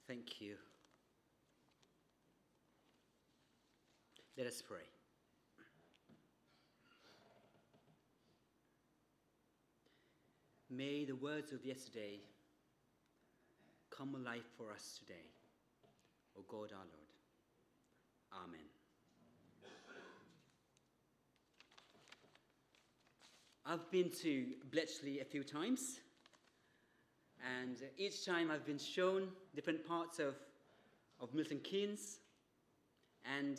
Thank you. Let us pray. May the words of yesterday come alive for us today, O God our Lord. Amen. I've been to Bletchley a few times, and each time I've been shown different parts of Milton Keynes, and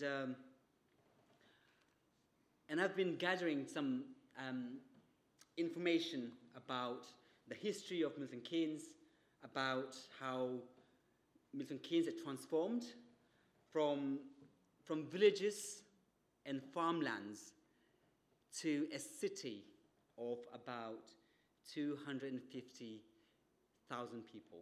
I've been gathering some information about the history of Milton Keynes, about how Milton Keynes had transformed from villages and farmlands to a city of about 250,000 people.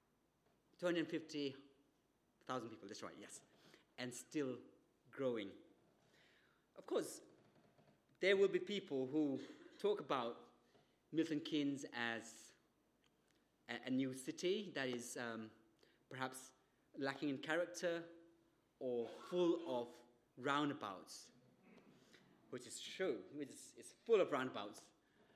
250,000 people, that's right, yes. And still growing. Of course, there will be people who talk about Milton Keynes as a new city that is perhaps lacking in character or full of roundabouts, which is true, it's full of roundabouts.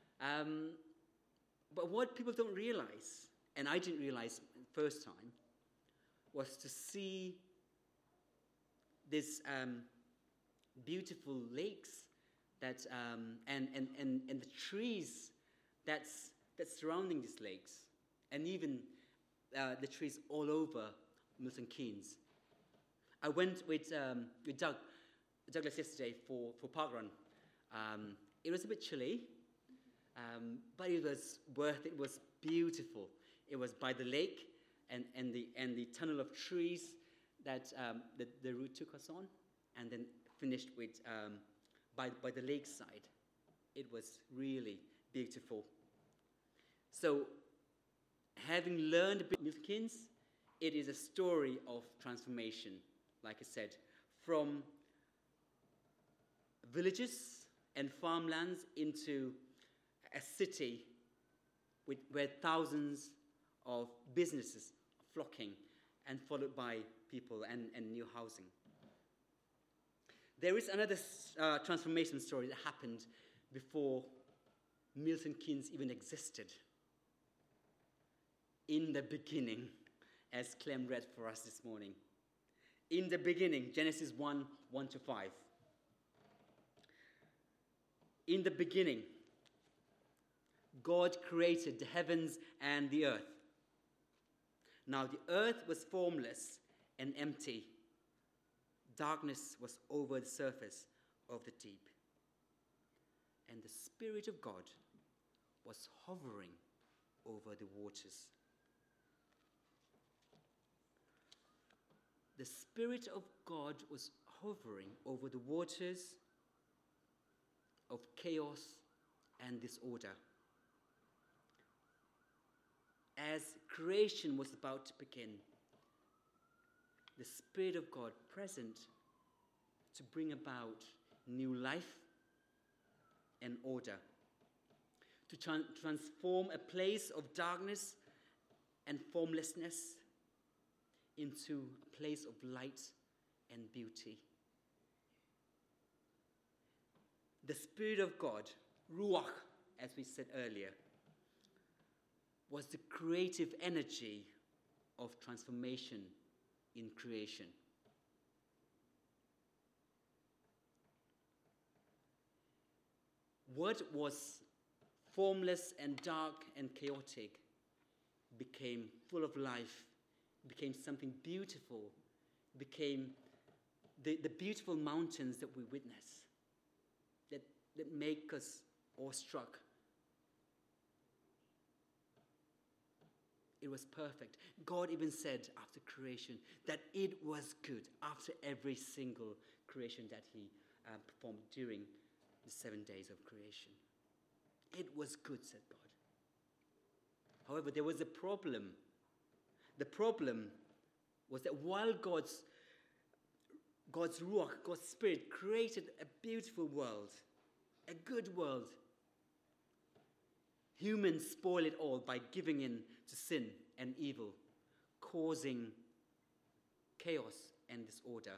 But what people don't realize, and I didn't realize the first time, was to see these beautiful lakes that and the trees that's surrounding these lakes, and even the trees all over Milton Keynes. I went with Douglas yesterday for parkrun. It was a bit chilly, but it was worth it. It was beautiful. It was by the lake and the tunnel of trees that the route took us on, and then finished with by the lakeside. It was really beautiful. So, having learned about Milton Keynes, it is a story of transformation, like I said, from villages and farmlands into a city where thousands of businesses are flocking, and followed by people and new housing. There is another transformation story that happened before Milton Keynes even existed. In the beginning, as Clem read for us this morning. In the beginning, Genesis 1:1-5. In the beginning, God created the heavens and the earth. Now the earth was formless and empty. Darkness was over the surface of the deep. And the Spirit of God was hovering over the waters. The Spirit of God was hovering over the waters of chaos and disorder. As creation was about to begin, the Spirit of God present to bring about new life and order, to transform a place of darkness and formlessness into a place of light and beauty. The Spirit of God, Ruach, as we said earlier, was the creative energy of transformation in creation. What was formless and dark and chaotic became full of life, became something beautiful, became the beautiful mountains that we witness, that make us awestruck. It was perfect. God even said after creation that it was good, after every single creation that he performed during the 7 days of creation. It was good, said God. However, there was a problem. The problem was that while God's Ruach, God's Spirit, created a beautiful world, a good world, humans spoil it all by giving in to sin and evil, causing chaos and disorder.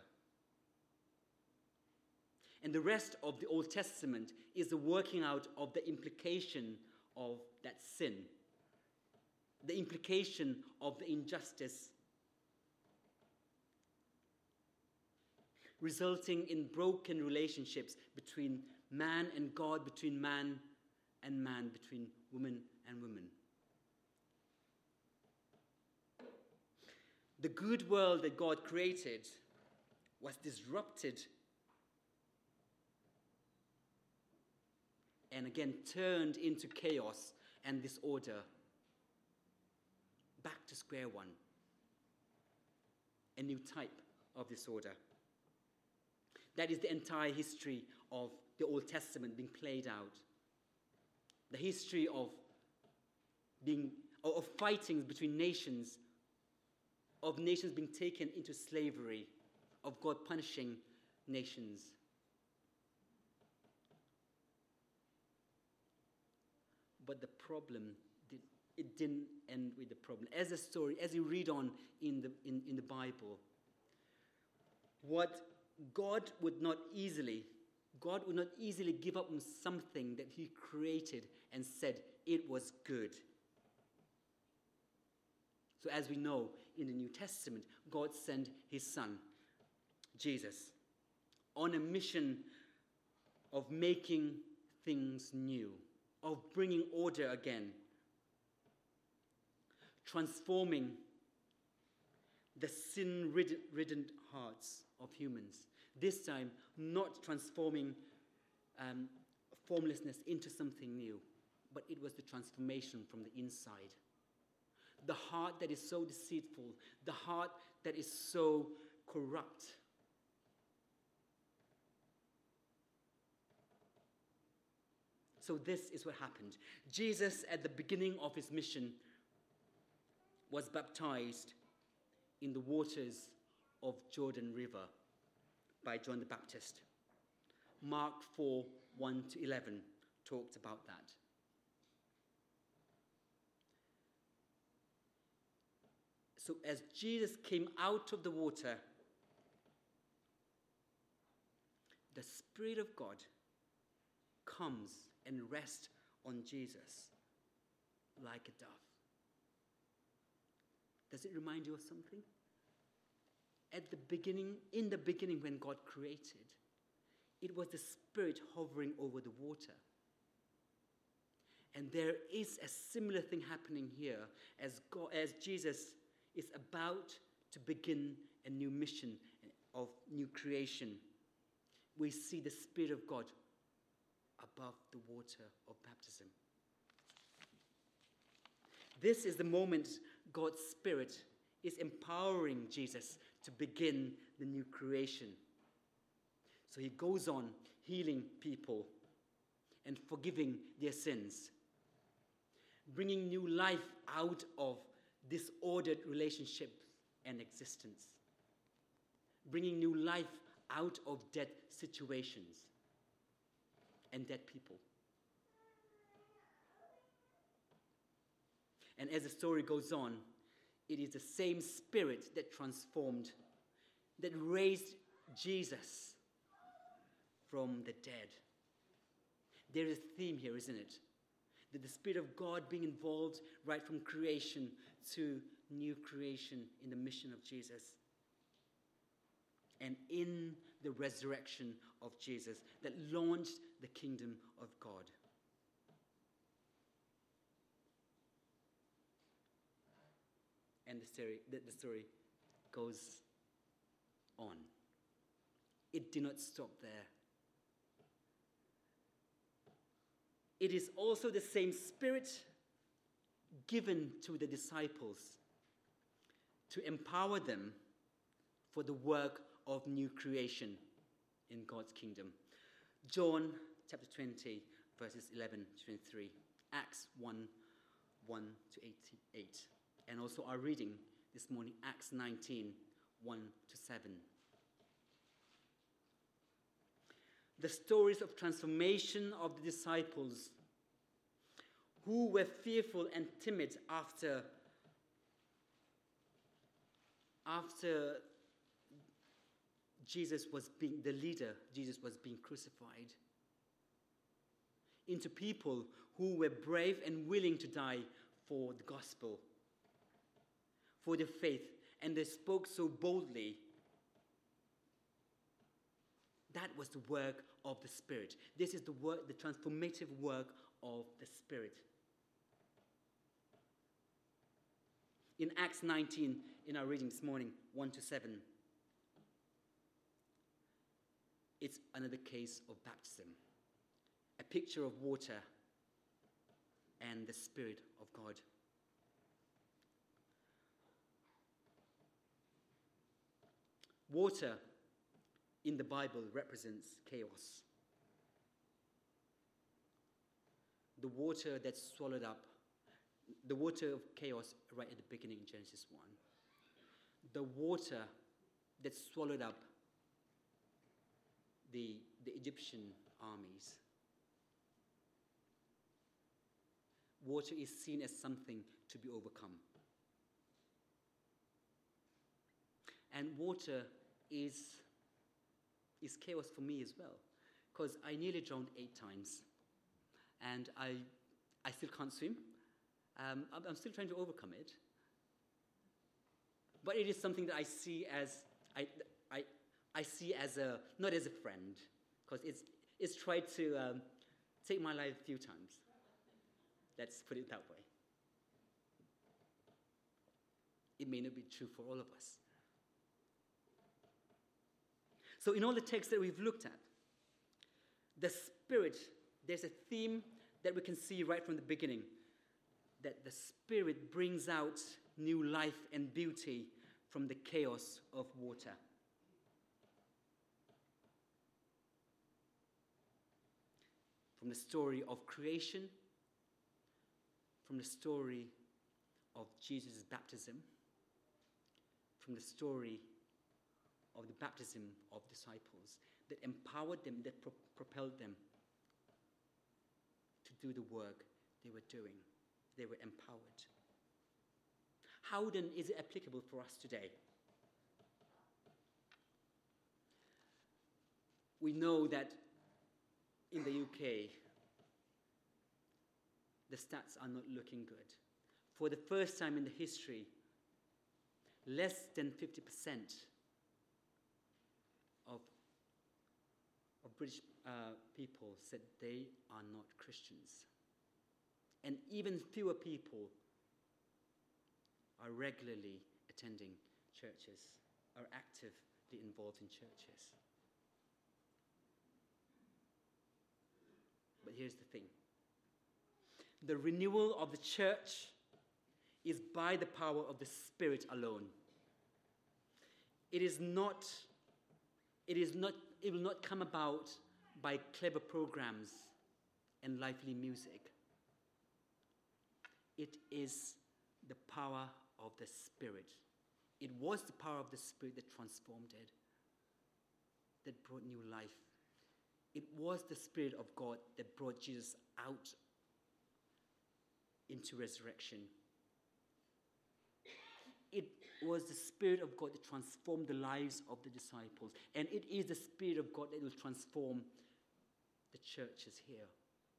And the rest of the Old Testament is the working out of the implication of that sin, the implication of the injustice, resulting in broken relationships between man and God, between man and man, between woman and woman. The good world that God created was disrupted and again turned into chaos and disorder. Back to square one. A new type of disorder. That is the entire history of the Old Testament being played out. The history of fightings between nations, of nations being taken into slavery, of God punishing nations. But the problem, it didn't end with the problem. As a story, as you read on in the Bible, what God would not easily give up on something that he created and said it was good. So as we know, in the New Testament, God sent his son, Jesus, on a mission of making things new, of bringing order again, transforming the sin-ridden hearts of humans. This time, not transforming formlessness into something new, but it was the transformation from the inside. The heart that is so deceitful, the heart that is so corrupt. So this is what happened. Jesus, at the beginning of his mission, was baptized in the waters of Jordan River by John the Baptist. Mark 4, 1-11 talked about that. So as Jesus came out of the water, the Spirit of God comes and rests on Jesus like a dove. Does it remind you of something? In the beginning when God created, it was the Spirit hovering over the water. And there is a similar thing happening here as Jesus is about to begin a new mission of new creation. We see the Spirit of God above the water of baptism. This is the moment God's Spirit is empowering Jesus to begin the new creation. So he goes on healing people and forgiving their sins, bringing new life out of disordered relationships and existence, bringing new life out of dead situations and dead people. And as the story goes on, it is the same Spirit that transformed, that raised Jesus from the dead. There is a theme here, isn't it? That the Spirit of God being involved right from creation to new creation in the mission of Jesus. And in the resurrection of Jesus that launched the kingdom of God. And the story goes on. It did not stop there. It is also the same Spirit given to the disciples to empower them for the work of new creation in God's kingdom. John chapter 20, verses 11 to 23. Acts 1, 1 to 88. And also our reading this morning, Acts 19, 1 to 7. The stories of transformation of the disciples who were fearful and timid after Jesus was being crucified, into people who were brave and willing to die for the gospel, for the faith, and they spoke so boldly. That was the work of the Spirit. This is the work, the transformative work of the Spirit. In Acts 19, in our reading this morning, 1-7, it's another case of baptism, a picture of water and the Spirit of God. Water in the Bible represents chaos. The water that swallowed up, the water of chaos right at the beginning in Genesis 1. The water that swallowed up the Egyptian armies. Water is seen as something to be overcome. And water is chaos for me as well, because I nearly drowned 8 times, and I still can't swim. I'm still trying to overcome it, but it is something that I see as I see as not as a friend, because it's tried to take my life a few times. Let's put it that way. It may not be true for all of us. So in all the texts that we've looked at, the Spirit, there's a theme that we can see right from the beginning, that the Spirit brings out new life and beauty from the chaos of water. From the story of creation, from the story of Jesus' baptism, from the story of the baptism of disciples, that empowered them, that propelled them to do the work they were doing. They were empowered. How then is it applicable for us today? We know that in the UK, the stats are not looking good. For the first time in the history, less than 50% of British people said they are not Christians. And even fewer people are regularly attending churches, are actively involved in churches. But here's the thing. The renewal of the church is by the power of the Spirit alone. It will not come about by clever programs and lively music. It is the power of the Spirit. It was the power of the Spirit that transformed it, that brought new life. It was the Spirit of God that brought Jesus out into resurrection. It was the Spirit of God that transformed the lives of the disciples. And it is the Spirit of God that will transform the churches here.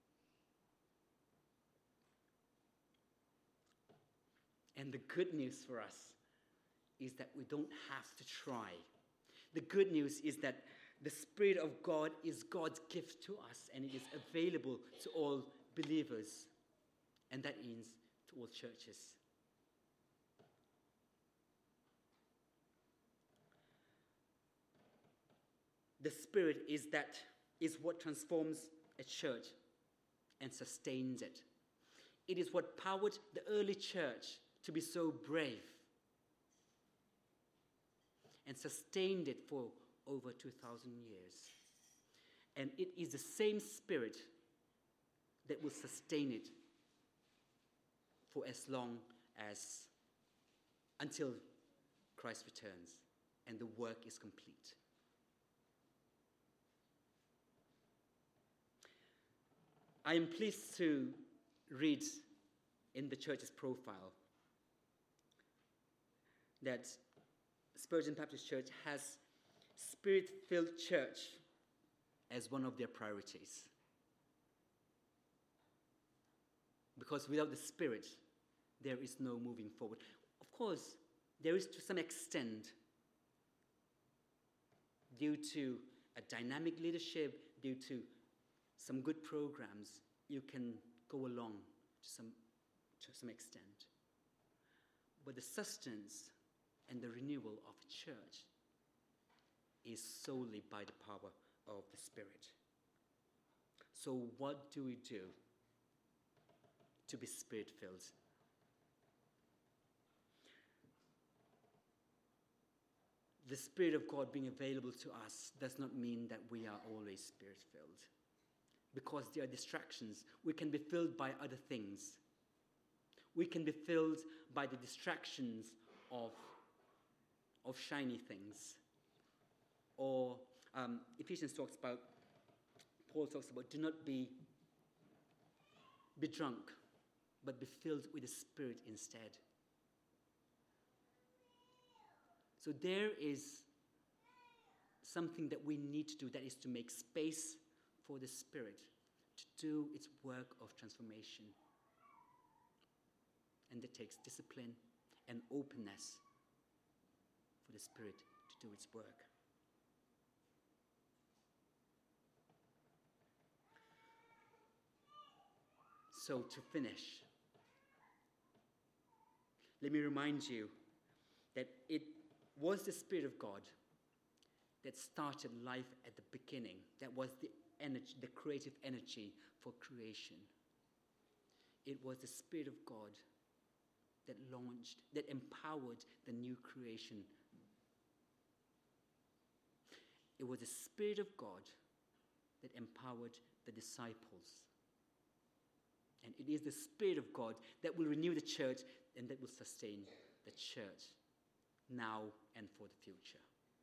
And the good news for us is that we don't have to try. The good news is that the Spirit of God is God's gift to us, and it is available to all believers, and that means to all churches. The Spirit is what transforms a church and sustains it. It is what powered the early church to be so brave and sustained it for over 2,000 years. And it is the same Spirit that will sustain it for as long as, until Christ returns and the work is complete. I am pleased to read in the church's profile that Spurgeon Baptist Church has Spirit-filled church as one of their priorities. Because without the Spirit, there is no moving forward. Of course, there is to some extent, due to a dynamic leadership, due to some good programs, you can go along to some extent. But the sustenance and the renewal of a church is solely by the power of the Spirit. So what do we do to be Spirit-filled? The Spirit of God being available to us does not mean that we are always Spirit-filled. Because there are distractions. We can be filled by other things. We can be filled by the distractions of shiny things. Or Ephesians Paul talks about, do not be drunk, but be filled with the Spirit instead. So there is something that we need to do, that is to make space for the Spirit to do its work of transformation. And that takes discipline and openness for the Spirit to do its work. So to finish, let me remind you that it was the Spirit of God that started life at the beginning. That was the energy, the creative energy for creation. It was the Spirit of God that launched, that empowered the new creation. It was the Spirit of God that empowered the disciples. And it is the Spirit of God that will renew the church and that will sustain the church now and for the future.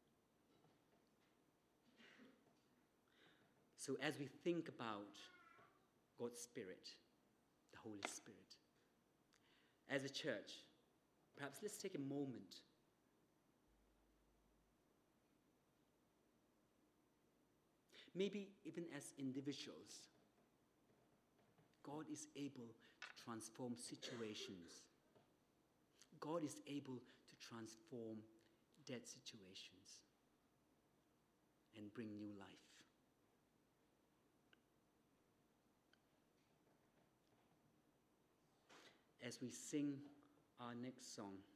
So as we think about God's Spirit, the Holy Spirit, as a church, perhaps let's take a moment maybe even as individuals. God is able to transform situations. God is able to transform dead situations and bring new life. As we sing our next song,